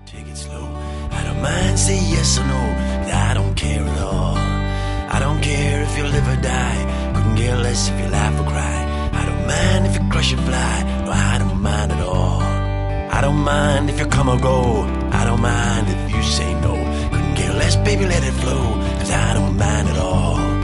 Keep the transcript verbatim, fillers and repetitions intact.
Take it slow. I don't mind, say yes or no, 'cause I don't care at all. I don't care if you live or die, couldn't care less if you laugh or cry. I don't mind if you crush or fly, no, I don't mind at all. I don't mind if you come or go, I don't mind if you say no. Couldn't care less, baby, let it flow, 'cause I don't mind at all.